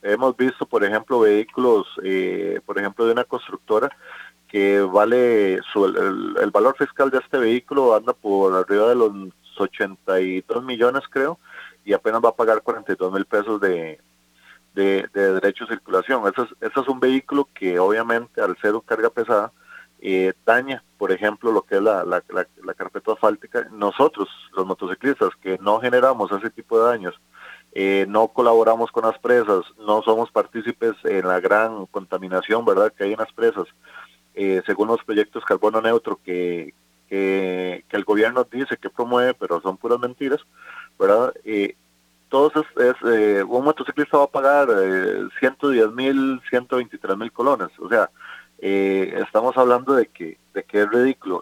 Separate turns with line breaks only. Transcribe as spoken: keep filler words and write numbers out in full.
hemos visto, por ejemplo, vehículos, eh, por ejemplo, de una constructora que vale, su, el, el valor fiscal de este vehículo anda por arriba de los ochenta y dos millones, creo, y apenas va a pagar cuarenta y dos mil pesos de, de, de derecho de circulación. Eso es, eso es un vehículo que obviamente al ser una carga pesada, eh, daña, por ejemplo, lo que es la, la, la, la carpeta asfáltica. Nosotros, los motociclistas, que no generamos ese tipo de daños, eh, no colaboramos con las presas, no somos partícipes en la gran contaminación, ¿verdad?, que hay en las presas, eh, según los proyectos carbono neutro que, que, que el gobierno dice que promueve, pero son puras mentiras, ¿verdad? Eh, entonces, es, eh, un motociclista va a pagar eh, ciento diez mil, ciento veintitrés mil colones. O sea, eh, estamos hablando de que, de que es ridículo.